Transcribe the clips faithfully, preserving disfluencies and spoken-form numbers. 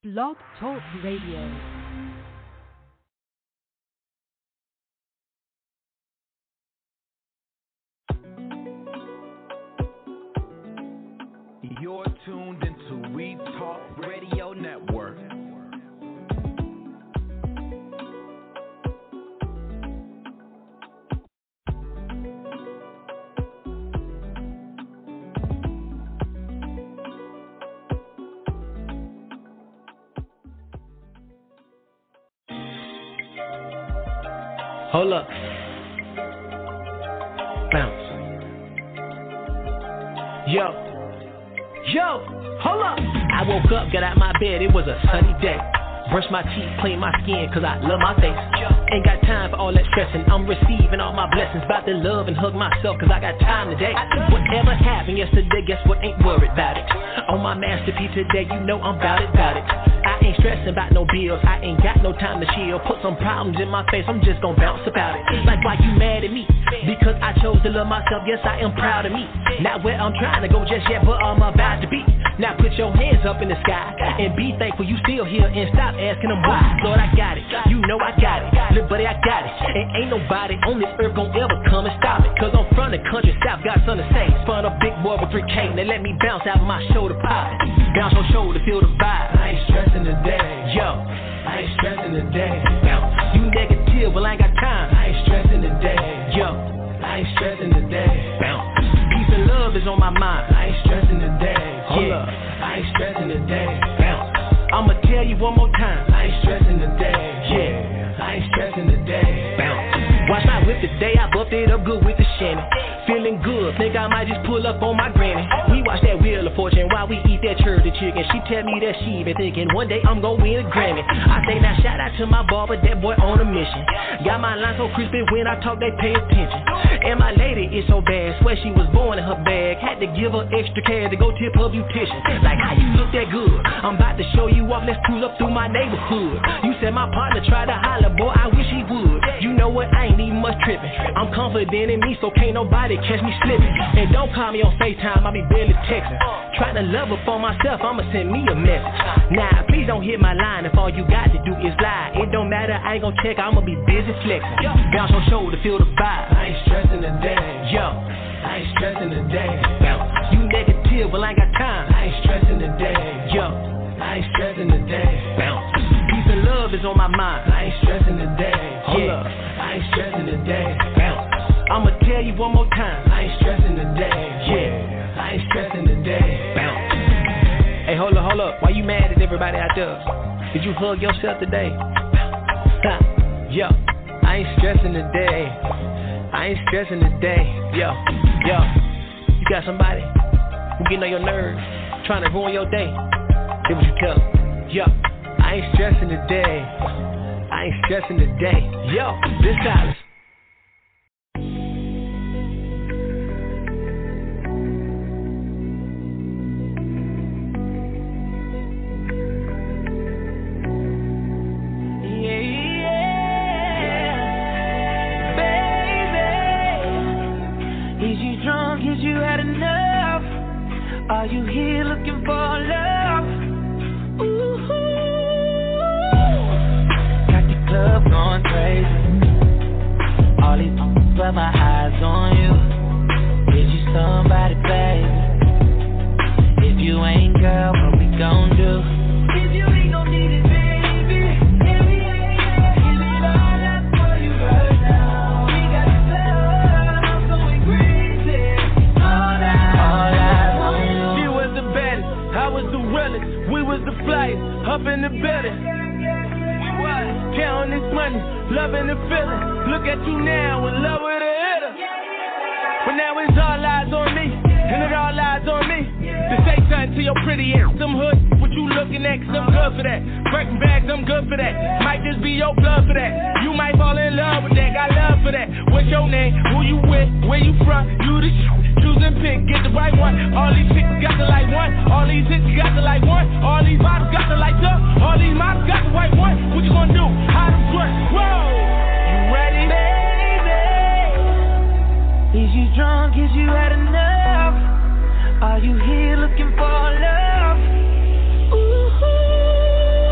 Blog Talk Radio. You're tuned into We Talk Radio Network. Hold up. Bounce. Yo. Yo. Hold up. I woke up, got out my bed, it was a sunny day. Brush my teeth, clean my skin, cause I love my face. Ain't got time for all that stressing, I'm receiving all my blessings. About to love and hug myself, cause I got time today. Whatever happened yesterday, guess what, ain't worried about it. On my masterpiece today, you know I'm bout it, bout it. I ain't stressing about no bills, I ain't got no time to chill. Put some problems in my face, I'm just gon' bounce about it. Like why you mad at me? Because I chose to love myself, yes I am proud of me. Not where I'm trying to go just yet, but I'm about to be. Now put your hands up in the sky and be thankful you still here and stop asking them why. Lord, I got it, you know I got it. Little buddy, I got it. And ain't nobody on this earth gon' ever come and stop it. Cause I'm from the country, South, got something to say. Spun a big boy with three K, now let me bounce out my shoulder pop. Bounce your shoulder, feel the vibe. I ain't stressing today, yo. I ain't stressing today. Bounce. You negative, well I ain't got time. I ain't stressing today, yo. I ain't stressing today. Bounce. Peace and love is on my mind. I ain't stressing today. Hold yeah. up. I ain't stressing today. Bounce. I'ma tell you one more time. I ain't stressing today. Yeah. I ain't stressing today. Bounce. Watch my whip today. I buffed it up good with the Shannon. Feeling good. Think I might just pull up on my granny. We watch that Wheel of Fortune while we eat that church chicken. She tell me that she been thinking one day I'm gon' win a Grammy. I say now shout out to my barber, that boy on a mission. Got my line so crispy when I talk they pay attention. And my lady is so bad, swear she was born in her bag. Had to give her extra cash to go tip her beautician. Like how you look that good? I'm about to show you off, let's cruise up through my neighborhood. You said my partner tried to holler, boy I wish he would. You know what, I ain't even much tripping. I'm confident in me so can't nobody catch me slipping. And don't call me on FaceTime, I be barely texting. Trying to love up on myself, I'ma send me a message. Nah, please don't hit my line if all you got to do is lie. It don't matter, I ain't gon' check, I'ma be busy flexing. Bounce your shoulder, feel the vibe. I ain't stressing today, yo. I ain't stressing today. Bounce. You negative, well I ain't got time. I ain't stressing today, yo. I ain't stressing today. Bounce. Peace and love is on my mind. I ain't stressing today. Hold yeah. up. I ain't stressing today. Bounce. I'ma tell you one more time. I ain't stressing today. Yeah. I ain't stressing today. Bounce. Hey, hold up, hold up. Why you mad at everybody out there? Did you hug yourself today? Yo, I ain't stressing today. I ain't stressing today. Yo, yo. You got somebody who getting on your nerves, trying to ruin your day. Then what you tell them? Yo, I ain't stressing today. I ain't stressing today. Yo, this Silas. Are you here looking for love? Ooh, got the club going crazy. All these f***s but my eyes on you. Is you somebody, baby? If you ain't, girl, what we gon' do? If you ain't gon' need it, baby. Yeah, yeah, yeah. Give it all up for you right now. We got the club, I'm going crazy. All that, all that. I was the realest, we was the flyest, up in the building. We was counting this money, loving the feeling. Look at you now, in love with a hitter. But now it's all eyes on me, and it all lies on me. To say something to your pretty ass, some hood, what you looking at, cause I'm good for that. Breaking bags, I'm good for that. Might just be your blood for that. You might fall in love with that, got love for that. What's your name, who you with, where you from, you the sh- choose and pick, get the right one. All these chicks got the like one, all these hits got the like one. All these bottles got the like two, all these models got the white one. What you gonna do, how to work, whoa. You ready, baby? Is you drunk, is you had enough? Are you here looking for love? Ooh,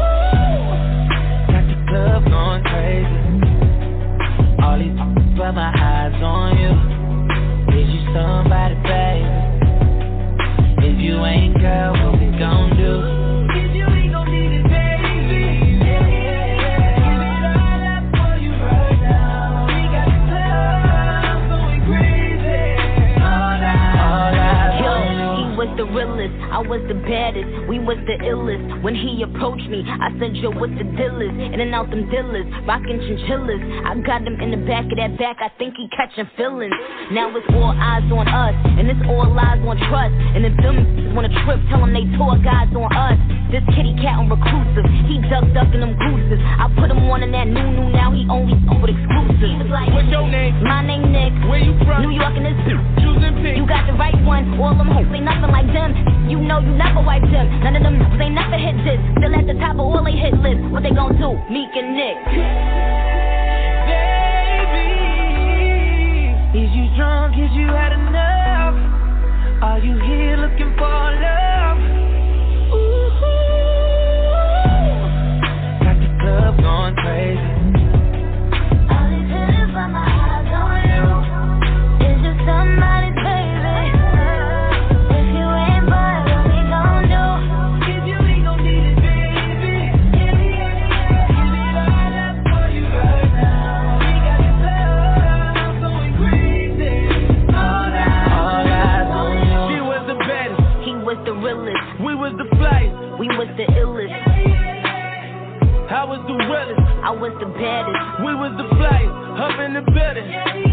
the baddest, we was the illest. When he approached me, I said, yo, what's the deal is? In and out them dealers, rockin' chinchillas. I got him in the back of that back, I think he catching feelings. Now it's all eyes on us, and it's all lies on trust. And if them wanna trip, tell them they tour guys on us. This kitty cat on reclusive, he duck ducking them gooses. I put him on in that new new, now he only with exclusives. Like, what's your name? My name Nick. Where you from? New York and this choosing pick. You got the right one, all them hoes ain't nothing like them. You know you never wiped them. None of them ain't never hit this. Still at the top of all they hit list. What they gon' do? Meek and Nick. Baby, is you drunk? Is you had enough? Are you here looking for love? Ooh, got the club going crazy. All these hitters by my eyes on you. Is you somebody's baby? If you ain't boy, what we gon' do? If you ain't gon' need it, baby. Yeah, yeah, yeah. Give it all up for you right now. We got the club going crazy. All eyes, all eyes on you. She was the baddest. He was the realest. We was the flyest. We was the illest. I was the realest. I was the baddest. We was the flyest. Up in the building.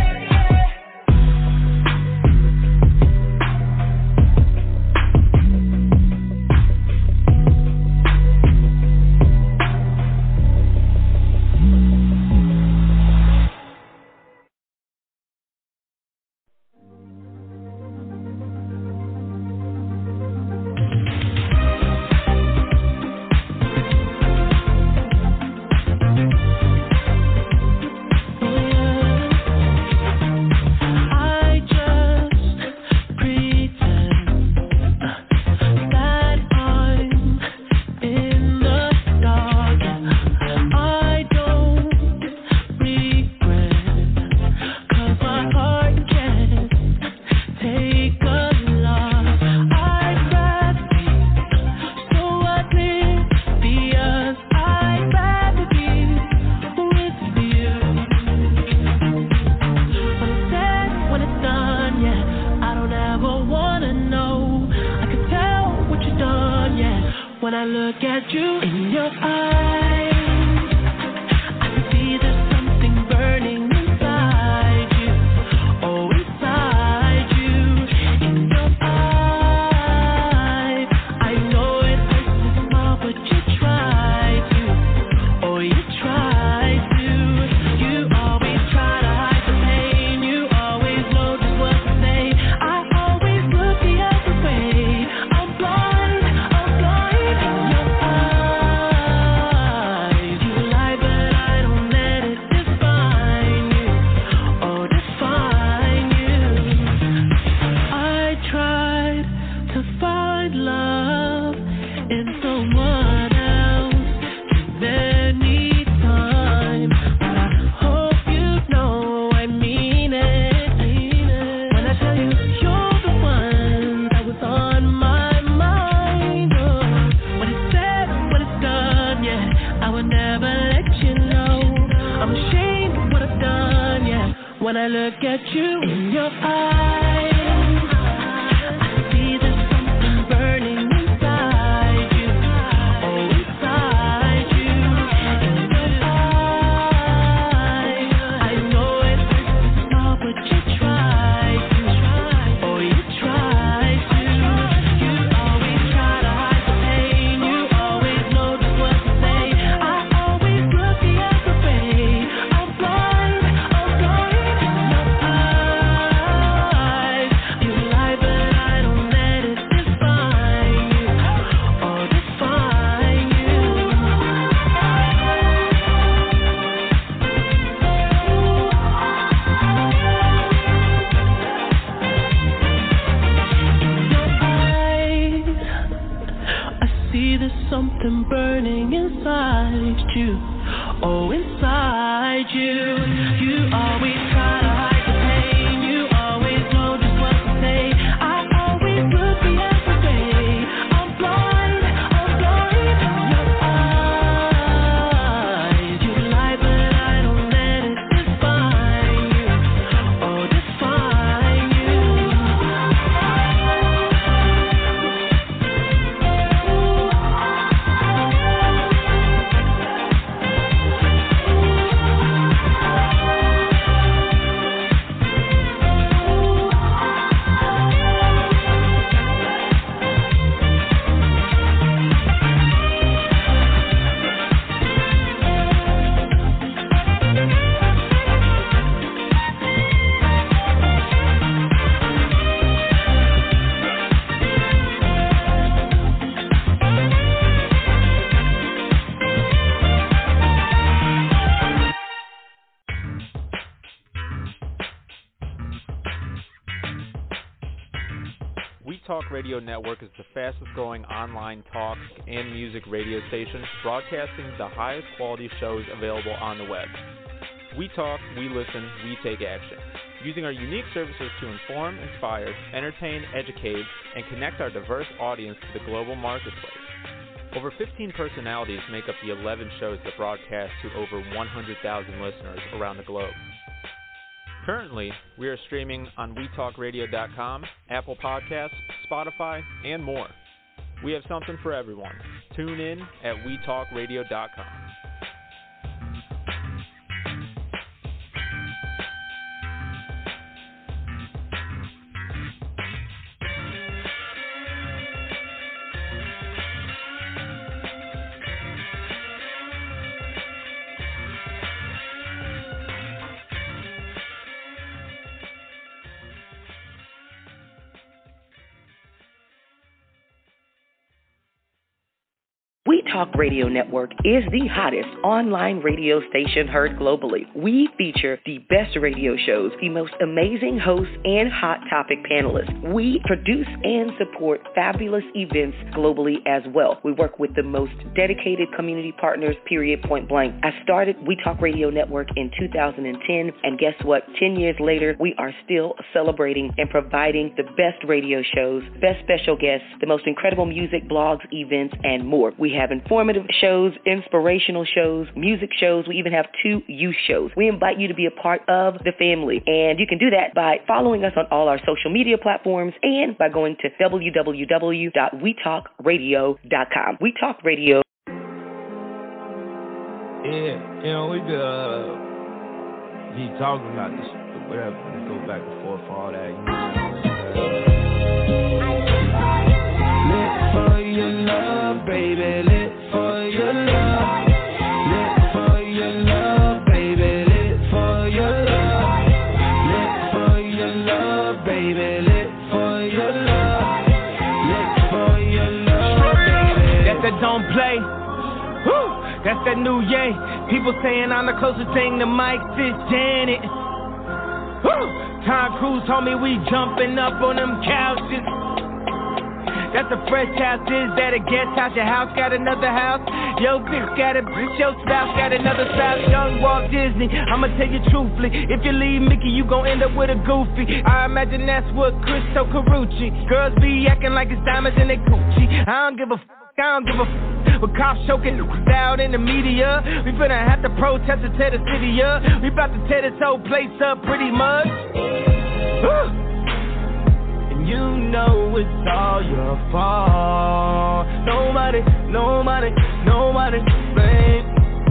Talk Radio Network is the fastest growing online talk and music radio station broadcasting the highest quality shows available on the web. We talk, we listen, we take action. Using our unique services to inform, inspire, entertain, educate, and connect our diverse audience to the global marketplace. Over fifteen personalities make up the eleven shows that broadcast to over one hundred thousand listeners around the globe. Currently, we are streaming on we talk radio dot com, Apple Podcasts, Spotify, and more. We have something for everyone. Tune in at we talk radio dot com. We Talk Radio Network is the hottest online radio station heard globally. We feature the best radio shows, the most amazing hosts, and hot topic panelists. We produce and support fabulous events globally as well. We work with the most dedicated community partners, period, point blank. I started We Talk Radio Network in two thousand ten, and guess what? Ten years later, we are still celebrating and providing the best radio shows, best special guests, the most incredible music, blogs, events, and more. We have informative shows, inspirational shows, music shows. We even have two youth shows. We invite you to be a part of the family, and you can do that by following us on all our social media platforms and by going to w w w dot we talk radio dot com. We Talk Radio. Yeah, you know, we could uh, keep talking about this, whatever, we go back and forth for all that. You know. Lit for your love, baby, lit for your love. Lit for your love, baby, lit for your love. Lit for your love, baby, lit for your love. Lit for your love, baby. That's that don't play. Woo! That's that new yay. People saying I'm the closest thing to Mike Sis Janet. Woo! Tom Cruise told me we jumping up on them couches. That's a fresh house, is that a guest house? Your house got another house? Yo, bitch got a bitch, your spouse got another spouse. Young Walt Disney, I'ma tell you truthfully, if you leave Mickey, you gon' end up with a goofy. I imagine that's what Cristo Carucci. Girls be acting like it's diamonds in their Gucci. I don't give a f***, I don't give a f***. With cops choking out in the media, we finna have to protest to tear the city up. We about to tear this whole place up pretty much. Woo! You know it's all your fault. Nobody, nobody, nobody blame.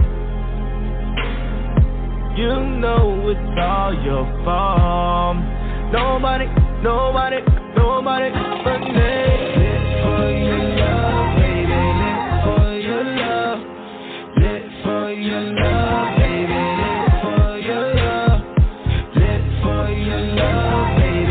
You know it's all your fault. Nobody, nobody, nobody but me. Lit for your love, baby. Lit for your love. Lit for your love, baby. Lit for your love. Lit for your love, baby.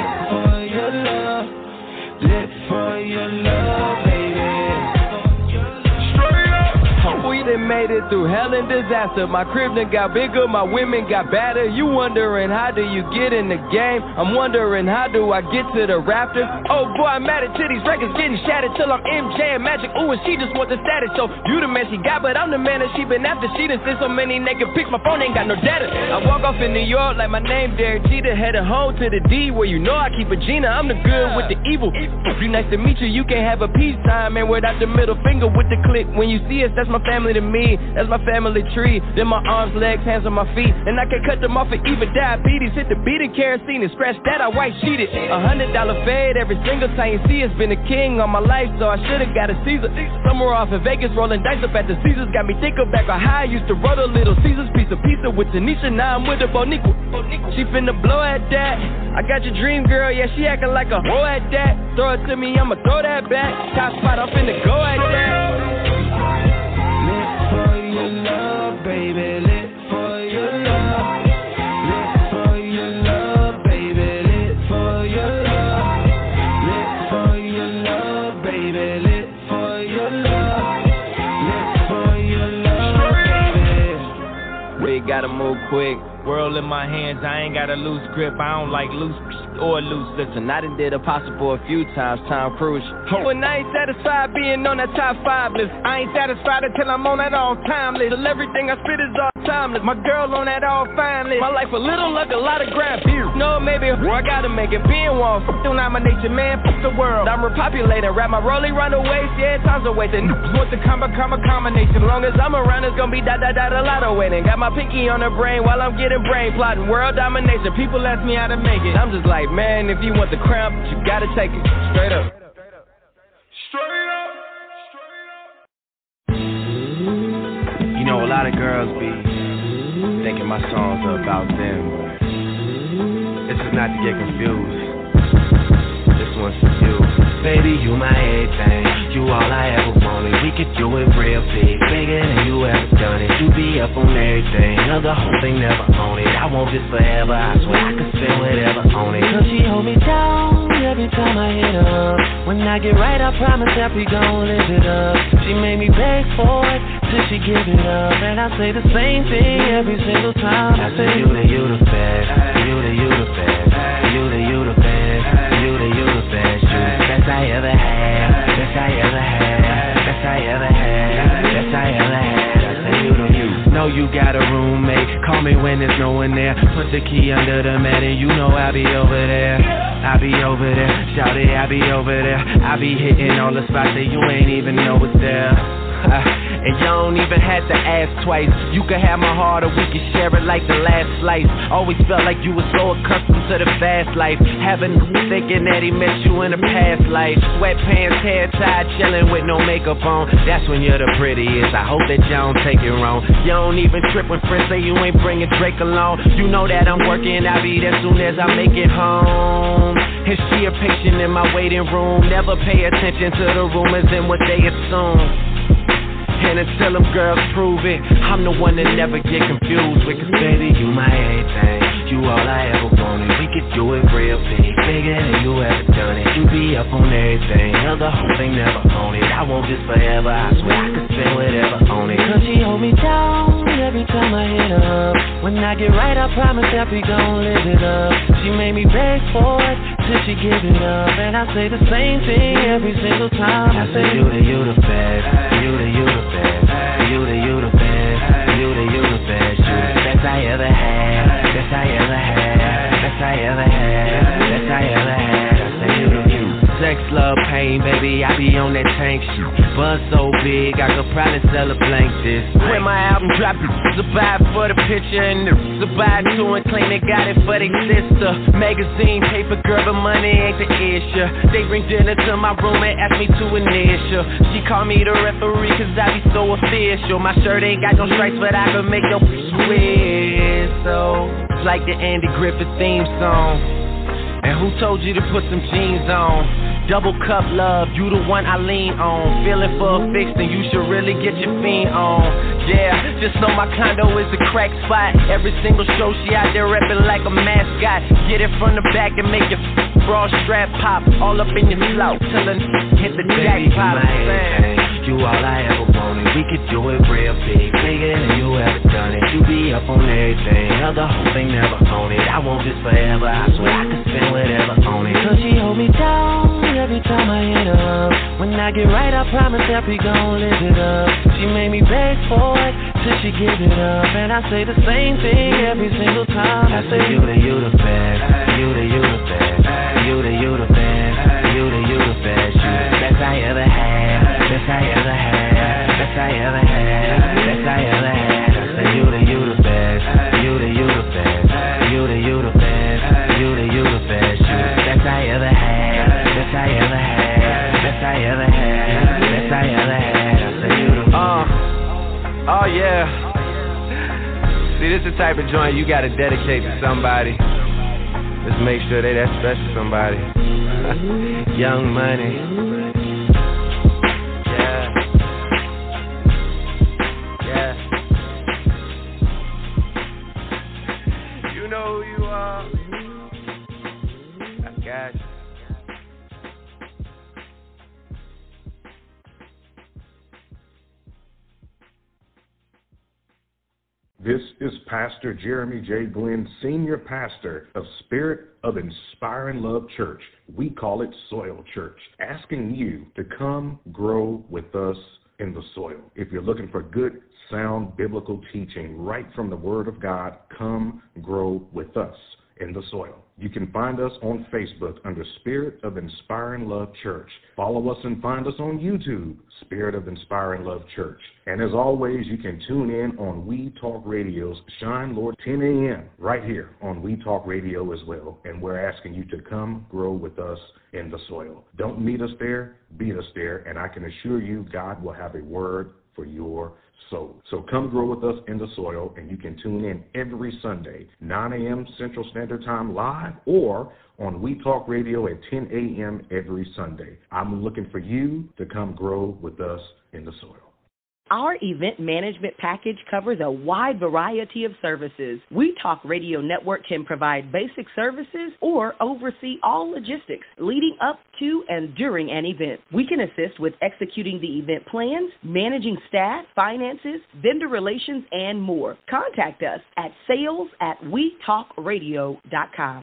Lit for your love, baby. Straight up. We done made it through hell and disaster. My crib done got bigger, my women got badder. You wondering how do you get in the game? I'm wondering how do I get to the rafters? Oh boy, I'm mad at titties, records getting shattered till I'm M J and Magic. Ooh, and she just want the status. So you the man she got, but I'm the man that she been after. She done sent so many naked pics, my phone ain't got no data. I walk off in New York like my name Derek Jeter, headed home to the D where you know I keep a Gina. I'm the good with the evil. If you nice to meet you, you can't have a peacetime, and without the middle finger with the click. When you see us, that's my family to me. That's my family tree. Then my arms, legs, hands on my feet, and I can cut them off for even diabetes. Hit the beat of kerosene and scratch that, I white sheeted. A hundred dollar fade every single time you see us. Been a king all my life, so I should've got a Caesar. Somewhere off in Vegas, rolling dice up at the Caesars. Got me thinking back on how I used to roll a little Caesars. Piece of pizza with Tanisha, now I'm with the Boniqua. She finna blow at that. I got your dream girl, yeah, she acting like a hoe at that. Throw it to me, I'ma throw that back. Top spot, I'm finna go at that. Love, baby, lit for your love. Lit for your love, baby, lit for your love. Lit for your love, baby, lit for your love. Lit for your love, baby. We gotta move quick. World in my hands, I ain't got a loose grip. I don't like loose or loose. Listen, I done did Impossible a few times, Tom Cruise. When I ain't satisfied being on that top five list, I ain't satisfied until I'm on that all-time list. Till everything I spit is all timeless. My girl on that all-fine list. My life a little like a lot of grab beer. No, maybe I gotta make it. Being one, f*** don't nomination, man, f*** the world. I'm repopulating, rap my rolling run away. Yeah, time's a wasting. What's the combo, combo combination? Long as I'm around, it's gonna be da da da da lot of waiting. Got my pinky on the brain while I'm getting brain plotting. World domination. People ask me how to make it. I'm just like, man, if you want the crown, you gotta take it. Straight up. Straight up. You know, a lot of girls be thinking my songs are about them. This is not to get confused. This one's for you. Baby, you my everything. You all I ever wanted. We could do it real big, bigger than you ever done it. You be up on everything. Now the whole thing never own it. I want this forever. I swear I could spend whatever on it. Cause she hold me down every time I hit up. When I get right, I promise that we gon' live it up. She made me beg for it till she give it up. And I say the same thing every single time. I say you the you the best. You the you the best. You the you the best. You the you the best. You the best I ever had. Best I ever had. Best I ever had. Best I ever had. I say you the you. Know you got a roommate. Call me when there's no one there. Put the key under the mat and you know I'll be over there. I be over there, shout it, I be over there. I be hitting all the spots that you ain't even know it's there. And you don't even have to ask twice. You can have my heart or we can share it like the last slice. Always felt like you were so accustomed to the fast life. Having thinking that he met you in a past life. Sweatpants, hair tied, chilling with no makeup on. That's when you're the prettiest. I hope that you don't take it wrong. You don't even trip when friends say you ain't bringing Drake along. You know that I'm working, I'll be there soon as I make it home. Is she a patient in my waiting room? Never pay attention to the rumors and what they assume. And until them girls prove it, I'm the one that never get confused with. Cause baby, you my everything. You all I ever wanted. We could do it real big, bigger than you ever done it. You be up on everything, hell the whole thing never own it. I want this forever, I swear I could spend whatever on it. Cause she hold me down every time I hit up. When I get right, I promise that we gon' live it up. She made me beg for it till she give it up. And I say the same thing every single time. I say you the you the best, you the you the best, you the you the best, you the you the best, you the best I ever had, best I ever had, best I ever had, best I ever had. I say you the you. Sex, love, pain, baby, I be on that tank shit. Buzz so big, I could probably sell a blank this. When my album dropped, it's a buy for the picture and it's a buy too and claim they got it for their sister. Magazine, paper, girl, but money ain't the issue. They bring dinner to my room and ask me to initial. She call me the referee cause I be so official. My shirt ain't got no stripes, but I can make your whistle. It's like the Andy Griffith theme song. And who told you to put some jeans on? Double cup love, you the one I lean on. Feeling for a fix, then you should really get your fiend on. Yeah, just know my condo is a crack spot. Every single show she out there reppin' like a mascot. Get it from the back and make your bra strap pop. All up in your slouch, till it hit the jackpot. You all I ever wanted. We could do it real big, bigger than you ever done it. You be up on everything, hell the whole thing never own it. I want this forever, I swear I could spend whatever on it. Cause she hold me down every time I hit up. When I get right, I promise that we gon' live it up. She made me beg for it till she give it up. And I say the same thing every single time. I say you the you the best, you the you the best, you the you the best, you the you the best, you the best I ever had, best I ever had, best I ever had, best I ever had. I say you the you the best, you the you the best, you the you the best, you the you the best, you the best I ever had, best I ever had, best I ever had, best I ever had. I say you the uh, oh yeah. See, this is the type of joint you gotta dedicate to somebody. Just make sure they that special somebody. Young Money. This is Pastor Jeremy J. Glenn, Senior Pastor of Spirit of Inspiring Love Church. We call it Soil Church, asking you to come grow with us in the soil. If you're looking for good, sound biblical teaching right from the Word of God, come grow with us in the soil. You can find us on Facebook under Spirit of Inspiring Love Church. Follow us and find us on YouTube, Spirit of Inspiring Love Church. And as always, you can tune in on We Talk Radio's Shine Lord ten a.m. right here on We Talk Radio as well. And we're asking you to come grow with us in the soil. Don't meet us there, beat us there, and I can assure you God will have a word for your soul. So come grow with us in the soil, and you can tune in every Sunday, nine a.m. Central Standard Time live, or on We Talk Radio at ten a.m. every Sunday. I'm looking for you to come grow with us in the soil. Our event management package covers a wide variety of services. We Talk Radio Network can provide basic services or oversee all logistics leading up to and during an event. We can assist with executing the event plans, managing staff, finances, vendor relations, and more. Contact us at sales at we talk radio dot com.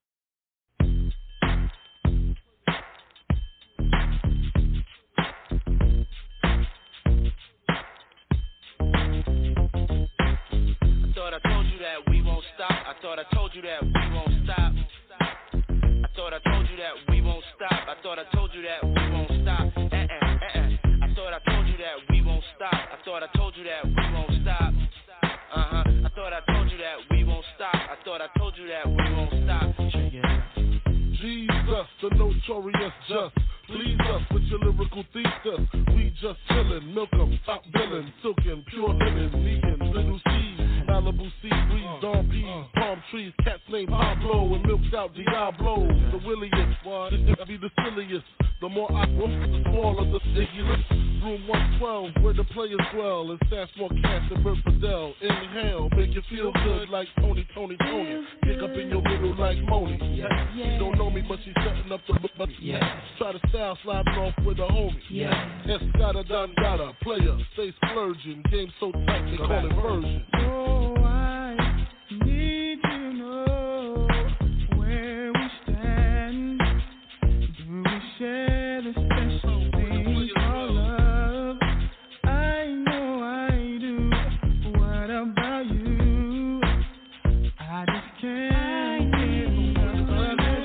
I thought I told you that we won't stop. I thought I told you that we won't stop. I thought I told you that we won't stop. Uh-uh, uh-uh. I thought I told you that we won't stop. I thought I told you that we won't stop. Uh-huh. I thought I told you that we won't stop. I thought I told you that we won't stop. Check it out. Jesus, the notorious just. Please us with your lyrical thesis. We just chillin', milk 'em, top billin', silkin', pure linen, vegan, little seeds, Malibu sea breeze, dawn peas, palm trees, cats named Pablo, and milked out Diablo. The williest, this be the silliest. The more I room, the smaller the stickiest. Room one twelve, where the players dwell, and stash more cash than Bert Fidel. Inhale, make you feel good like Tony, Tony, Tony. Pick up in your middle like Moni. Yeah. She don't know me, but she's setting up the money. Yeah. Try to style sliding off with a homie. Yeah. Escada, Don Gata, player, stay splurging. Game so tight, they call it version. Oh, I need to know where we stand. Do we share the special thing called love? I know I do. What about you? I just can't get enough of the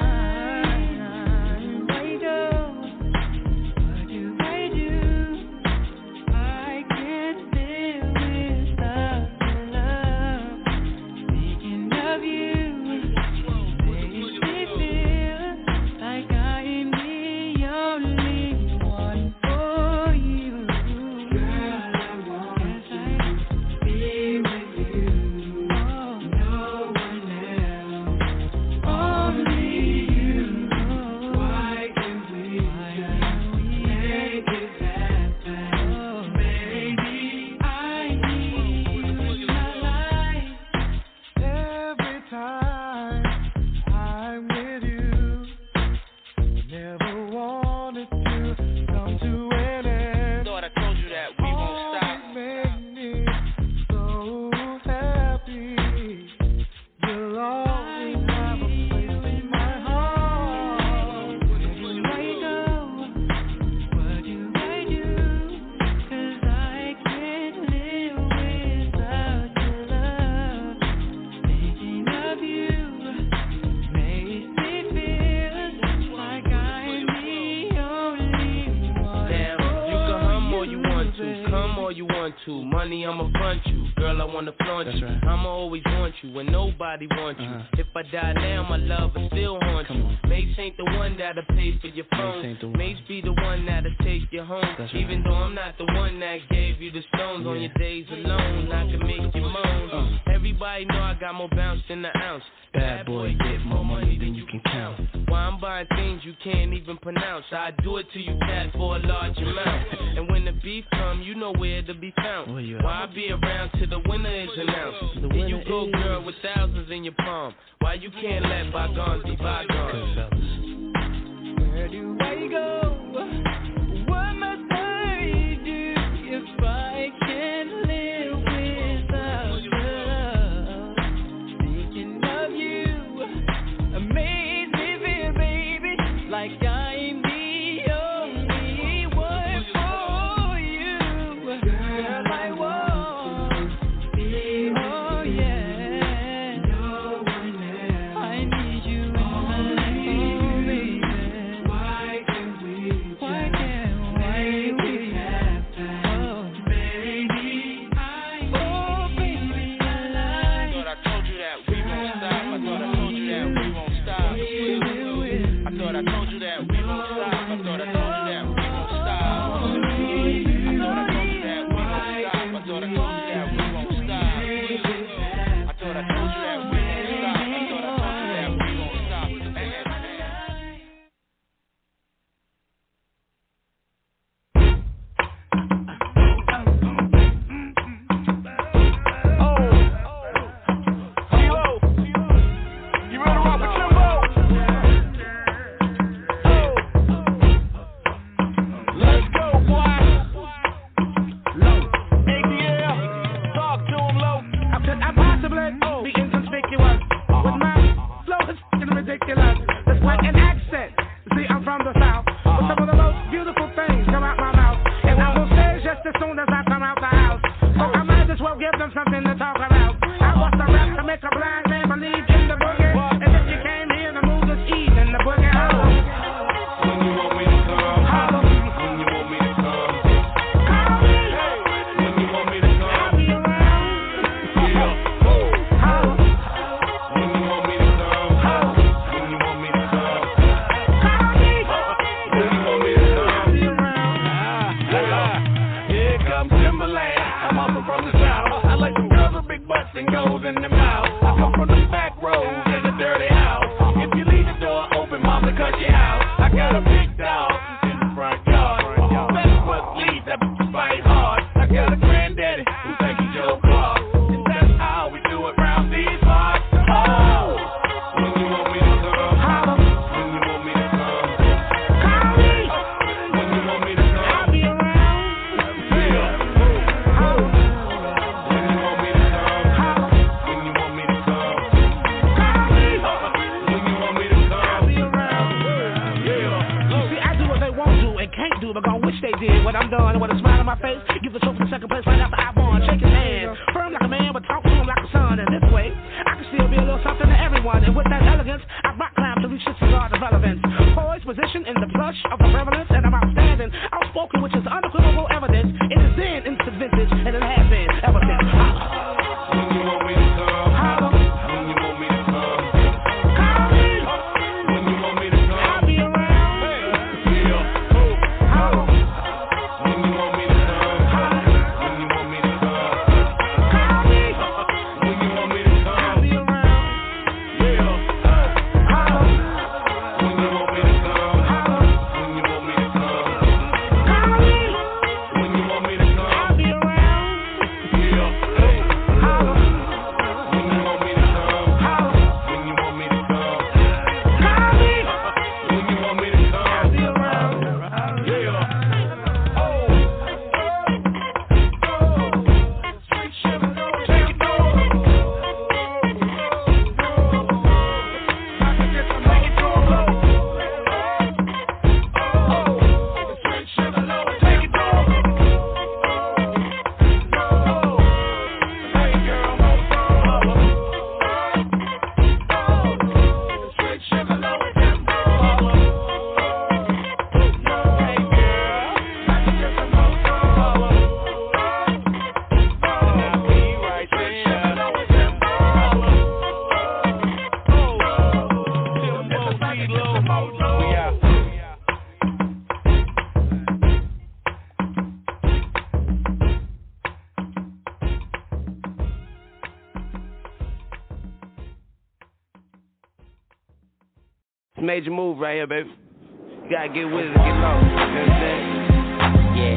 time. I know. What do I do? I can't live without your love. Thinking of you makes me feel like I am the only one for you. Girl, I want to be with you. No one else, only you. Why can't we just make it happen? Baby, I need you in my life. Every time I'm with you, never wanted to come to an end. Thought I told you that we won't stop. Always make me so happy. You'll always have a place in my heart. Where do I go? What do I do? 'Cause I can't live without your love. Thinking of you makes me feel like I'm the only one. Now, you can hum all you want to, come all you want to. Money, I'ma front you. Girl, I wanna flaunt That's you. right. I'ma always want you when nobody wants you. Uh-huh. If I die now, my love will still haunt Come you. on. Mace ain't the one that'll pay for your Mace phone. ain't the one. Mace be the one that'll take you home. That's Even right. though I'm not the one that gave you the stones on Yeah. your days alone, I can make you moan. Uh. Everybody know I got more bounce than the ounce. Bad boy, get more money than you can count. Why I'm buying things you can't even pronounce. I do it to you, cat, for a large amount. And when the beef come, you know where to be found. Where you at? Why I be around till the winner is announced? The Here you winner go, is- girl, with thousands in your palm. Why you can't let bygones be bygones? Good fellas. Where do I go? What must I do if I can't live without your give them something to talk about. I bust a rap to make a blind man believe in the boogie. And if you came here to move this evening, the boogie holler. When you want me to come, Holler. when you want me to come, Call me. when you want me to come, I'll be around. yeah. Holler. When you want me to come, Holler. when you want me to come, Call me. when you want me to come. I'll be around. Here comes Timberland. I'm also from the South. I like them girls with big butts and gold in their mouth. I come from the back roads and a dirty house. If you leave the door open, mama cut you out. I got a big dog in the front yard. Better but leave that fight hard. I got a granddaddy who think he Joe Clark. And that's how we do it round these parts. Oh! When you want me to come, Holler. when you want me to come, Call me. when you want me to come, I'll be around. yeah. Holler. When you want me to come, Holler. when you want me to come, Call me. when you want me to I'll come, be around. yeah. See, I do what they won't do and can't do, but gon' wish they did. When I'm done, with a smile on my face, give the trophy to second place right after I won. Shake his hand, firm like a man, but talk to him like a son. And this way, I can still be a little something to everyone. And with that elegance, I rock climb to reach this regard of relevance. Poised position in the flush of the prevalence, and I'm outstanding, outspoken, which is unequivocal evidence. It is then instant vintage, and it has been ever since. When you want me to come, Holler. when you want me to come, Call me. when you want me to come, I'll be around. yeah. Holler. When you want me to come, when you want me to come, Call me. when you want me to I'll come, be around. yeah. Holler. When you want me to come, Holler. when you want me to come, Call me. when you want me to come, I'll be around. yeah. Holler. When you want me to come, Holler. when you want me to come, Call me. when you want me to I'll come, be around. yeah. Major move right here, baby. You gotta get with it and get low. You know what I'm saying? Yeah.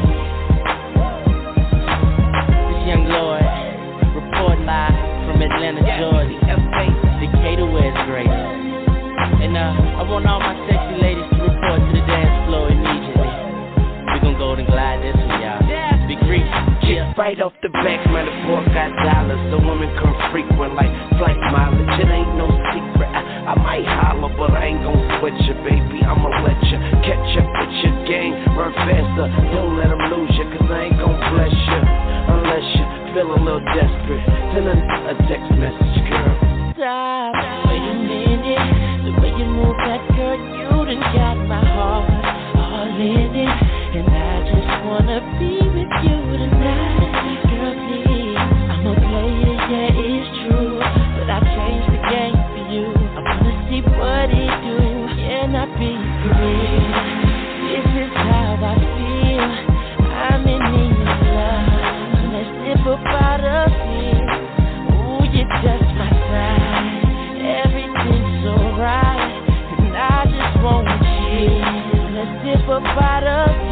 This young Lord, report live from Atlanta, Georgia. Decatur, where it's great. And uh, I want all my sexy ladies to report to the dance floor immediately. We gon' go and glide this one, y'all. Big Reach. Yeah. Right off the back, man, the boy got dollars. The women come frequent like flight mileage. It ain't no secret. I, I might holler, but I ain't gon' sweat you, baby. I'ma let you catch up with your game. Run faster, don't let them lose you, cause I ain't gon' bless you unless you feel a little desperate. Send a, a text message, girl. Stop, wait a minute. The way you move that girl, you done got my heart all in it. And I just wanna be with you tonight. Girl, please, I'm a player, yeah, it's true. But I changed the game for you. I wanna see what it do. Can I be free? This is how I feel. I'm in need of love. So let's dip up out of here. Ooh, you touch my side. Everything's so right. And I just want you. So let's dip up out of here.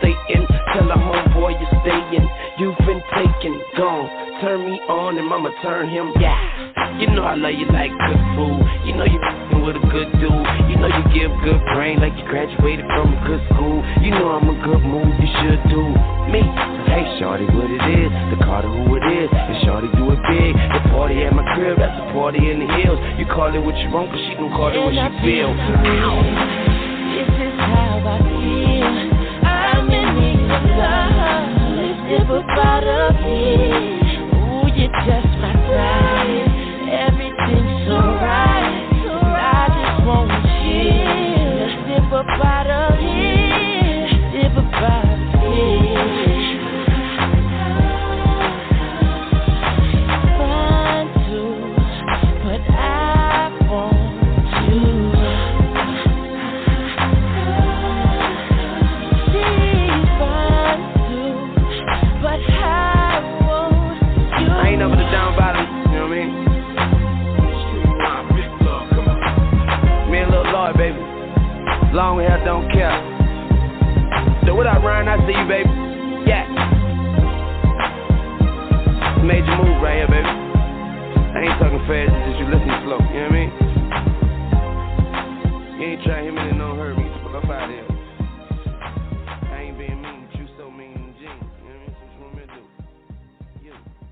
Satan. Tell a homeboy you're staying. You've been taken, gone. Turn me on and mama turn him, yeah. You know I love you like good food. You know you f***ing with a good dude. You know you give good brain like you graduated from a good school. You know I'm a good move, you should do me. Hey shorty, what it is, the Carter who it is. And shorty do it big, the party at my crib, that's a party in the hills. You call it what you want, cause she gon' call it what she feel. This is how I feel. I'm in need of love. Let's dip up out of here. Ooh, you're just my type. Everything's alright. I just wanna chill. Let's dip up out of here. Dip up out of here. Fun too, but I want you. She's fun too, but I want you. I ain't over the down bottom, you know what I mean? Me and Lil Lloyd, baby. Long hair, don't care. So what up, Ryan? I see you, baby. Yeah. Major move right here, baby. I ain't talking fast, it's just you listening slow, you know what I mean? You ain't trying to hit me in no hurry. Get the fuck up out of here. I ain't being mean, but you so mean and G. You know what I mean? So what you want me to do? You.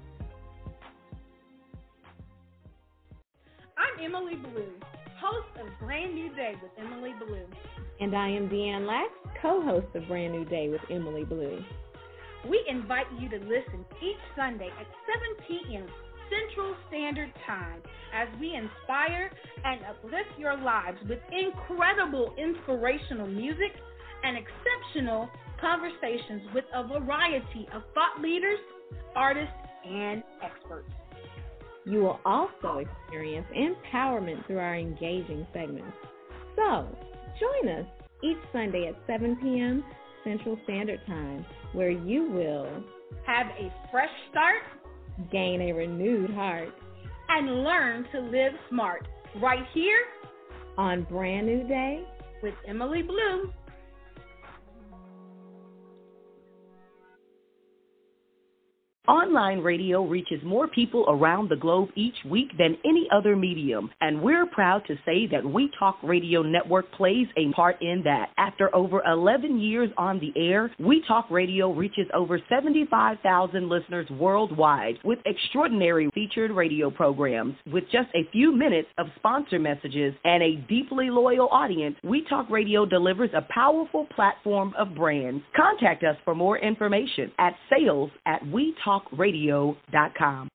I'm Emily Blue, host of Brand New Day with Emily Blue. And I am Deanne Lax, co-host of Brand New Day with Emily Blue. We invite you to listen each Sunday at seven p.m. Central Standard Time as we inspire and uplift your lives with incredible inspirational music and exceptional conversations with a variety of thought leaders, artists, and experts. You will also experience empowerment through our engaging segments. So, join us each Sunday at seven p.m. Central Standard Time, where you will have a fresh start, gain a renewed heart, and learn to live smart right here on Brand New Day with Emily Blue. Online radio reaches more people around the globe each week than any other medium, and we're proud to say that We Talk Radio Network plays a part in that. After over eleven years on the air, We Talk Radio reaches over seventy-five thousand listeners worldwide with extraordinary featured radio programs. With just a few minutes of sponsor messages and a deeply loyal audience, We Talk Radio delivers a powerful platform of brands. Contact us for more information at sales at we talk radio dot com.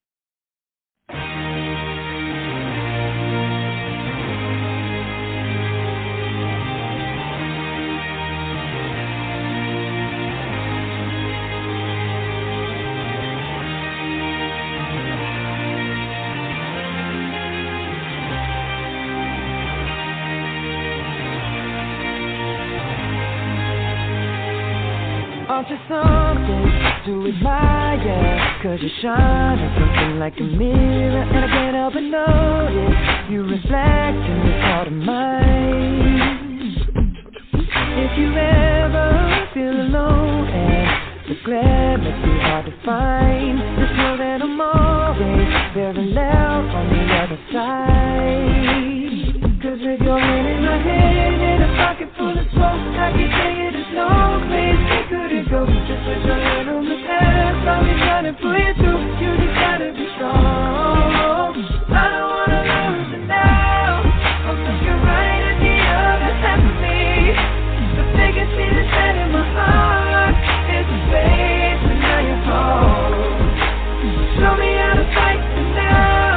Aren't you something to admire? Cause you shine at something like a mirror, and I can't help but notice you reflect in this heart of mine. If you ever feel alone and the glare makes it hard to find, just know that I'm always very loud on the other side. Cause with your hand in my hand and a pocket full of smoke, I can tell you there's no place we couldn't go. Just put your hand on the past, I'll be trying to pull you through. You just gotta be strong. I don't wanna lose it now. I'm looking right at the other half of me. The biggest thing that's set in my heart is the space when now you're home. Show me how to fight the night.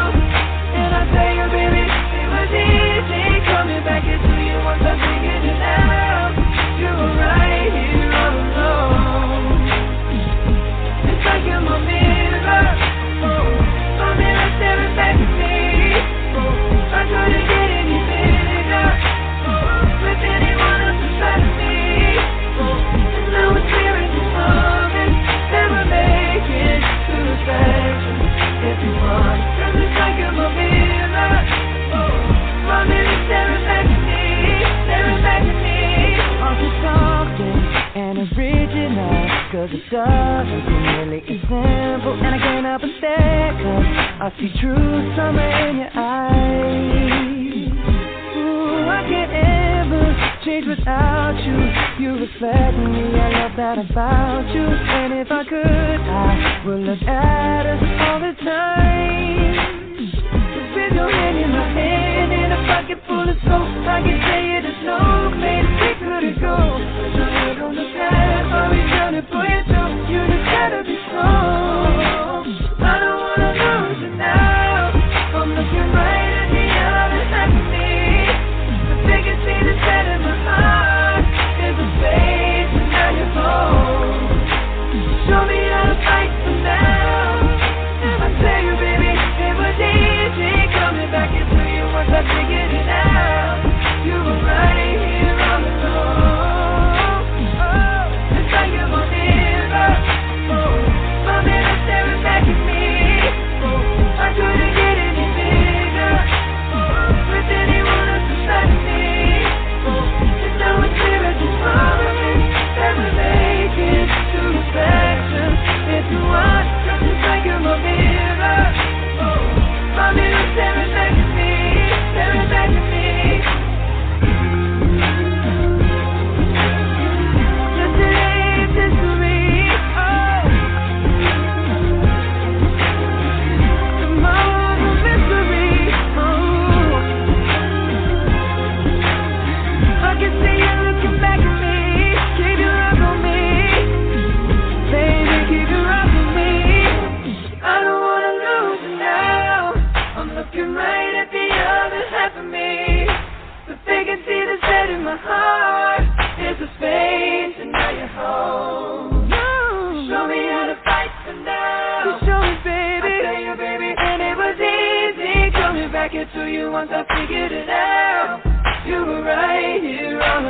Cause it doesn't seem really as simple, and I can't help but stare, cause I see true summer in your eyes. Ooh, I can't ever change without you. You reflect me, I love that about you. And if I could, I would look at us all the time. With your hand in my hand and a pocket full of soap, I can tell you there's no place we couldn't go. Put your head on the past, I'll be trying to pull you through. You just gotta be strong. I don't wanna lose you now. I'm looking right at the other side of me. The vacancy that's set in my heart is a space, and now you're home. Show me how to fight for now. I tell you, baby, it was easy coming back into you once I figured it out. You were right here all along. Oh, it's like you're my mirror. Oh, my mirror staring back at me. Oh, I couldn't get any bigger. Oh, with anyone else beside me. Oh, and now it's clear as it's promise that we're making two reflections into one. Cause it's like you're my mirror. Oh, my mirror staring back at me, staring back at me. Yesterday's history. Oh, tomorrow's a mystery. Oh, I can see you looking back at me. Keep your eyes on me, baby. Keep your eyes on me. I don't wanna lose you now. I'm looking right at the other half of me. The vacancy that's set in my heart is a space, and now you're home. Show me how to fight for now. Show me, baby. I tell you, baby, and it was easy coming back into you once I figured it out. You were right here all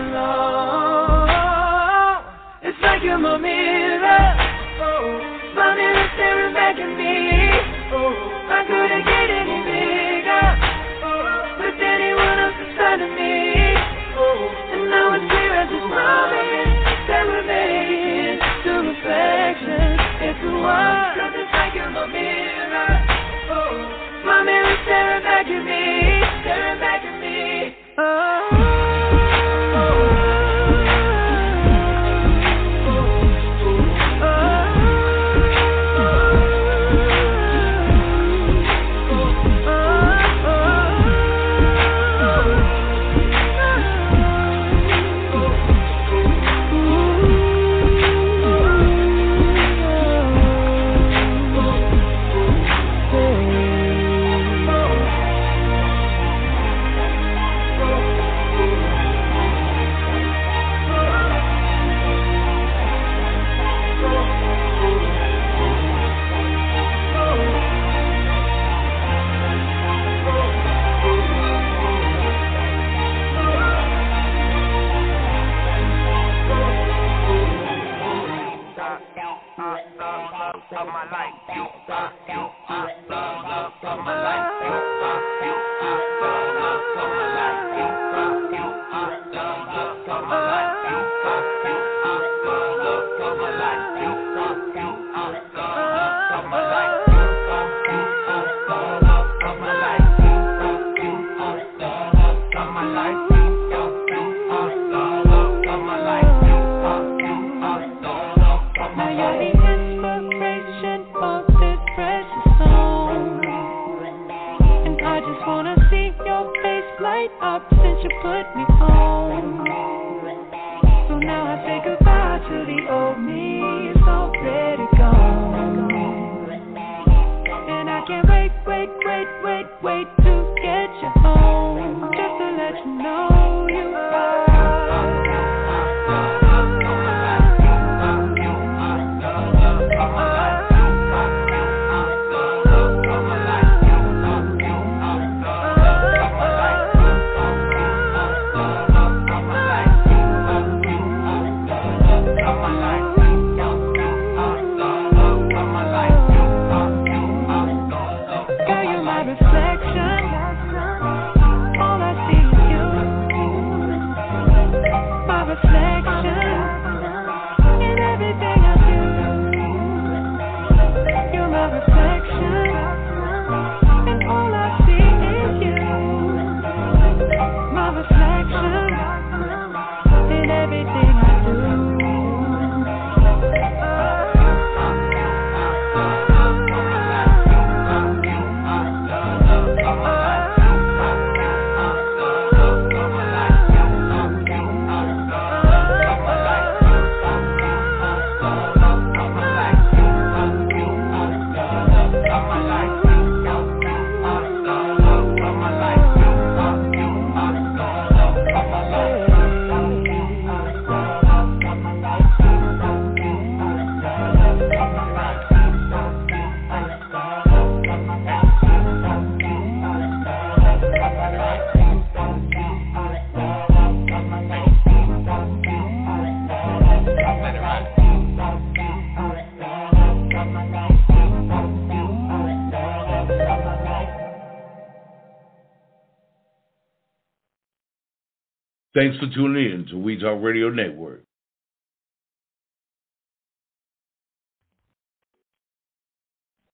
along. It's like you're my mirror. Oh, my mirror staring back at me. Oh, I couldn't get any bigger. Oh, with anyone else inside of me. Oh, and now it's clear as it's promise that we're making two reflections into one. Cause it's like you're my mirror. Oh, my mirror staring back at me, staring back at me. Oh. Of my life, you are, you are the love of my life, you are, you are the love of my life, you are, you are the love of my life, you are, you are the love of my life, you are, you are the love of my life, you are, you are the love of my life, you are, you are the love of my life, you are, you are the love of my life, you are, you are the love of my life. Of this precious song, and I just wanna see your face light up since you put me on. So now I say goodbye to the old. Thanks for tuning in to We Talk Radio Network.